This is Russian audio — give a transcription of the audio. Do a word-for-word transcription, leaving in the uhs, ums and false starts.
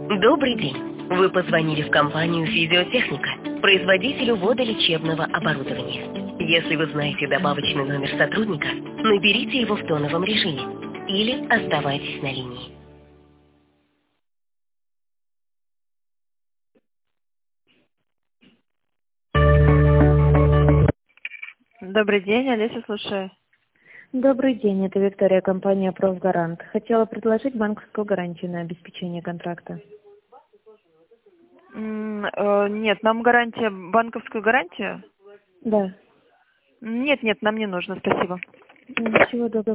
Добрый день. Вы позвонили в компанию «Физиотехника», производителю водолечебного оборудования. Если вы знаете добавочный номер сотрудника, наберите его в тоновом режиме или оставайтесь на линии. Добрый день, Олеся, слушаю. Добрый день, это Виктория, компания «Профгарант». Хотела предложить банковскую гарантию на обеспечение контракта. М, э, Нет, нам гарантия, банковскую гарантию? Да. Нет, нет, нам не нужно, спасибо. М, Всего доброго.